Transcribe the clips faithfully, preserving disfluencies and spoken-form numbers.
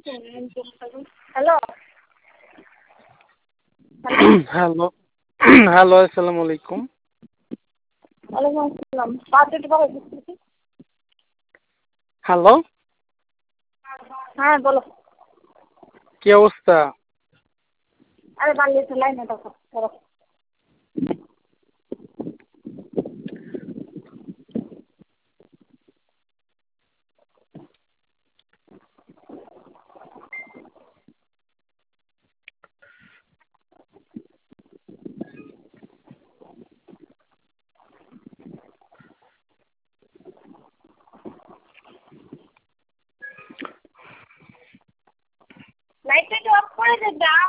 Hello hello hello আসসালামু আলাইকুম। ওয়ালাইকুম আসসালাম। পাঁচ একটু ভালো দিচ্ছি। হ্যালো, হ্যাঁ বলো। কি অবস্থা? আরে বাড়িতে লাইনে দেখো ধরো। লাইটটা একটু অফ করে দে দাও।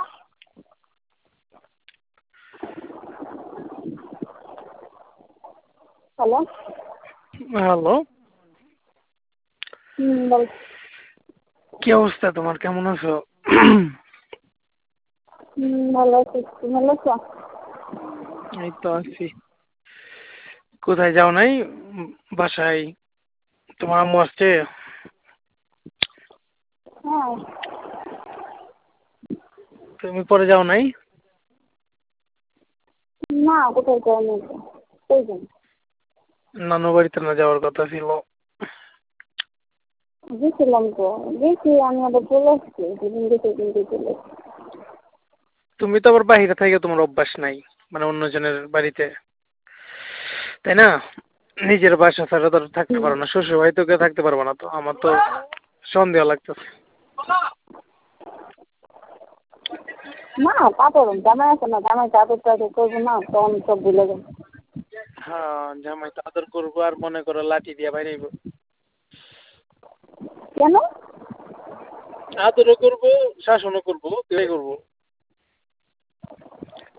হ্যালো হ্যালো, হুম বল। কি অবস্থা তোমার? কেমন আছো? হুম ভালো আছি, তুমি ভালো আছো? এই তো আছি। কোথায় যাও নাই? উম, বাসায় তোমার আম্মু আসছে? হ্যাঁ তুমি পরে যাও নাই? না কোথায় যাওয়া তো কই যান? নানু বাড়িতে না যাওয়ার কথা ছিল। গেছিলাম তো, গেছি আমি আবার চলে আসছি, যেদিন গেছি ওই দিন চলে আসছি। তুমি তো আবার বাইরে থেকে তোমার অভ্যাস নাই, মানে অন্যজনের বাড়িতে, তাই না? নিজের বাসা ছাড়া তো আর থাকতে পারো না, শ্বশুর বাড়িতে কেউ থাকতে পারবো না। তো আমার তো সন্দেহ লাগতেছে। না তা করুন, জামাই আছে না, জামাই চাদর টাদর করবো না, তখন সব ভুলে যাবো। হ্যাঁ, জামাই তো আদর করবো আর মনে করো লাঠি দিয়া বাইরেইব। কেন? আদরও করবো, শাসনও করবো, দুটাই করবো।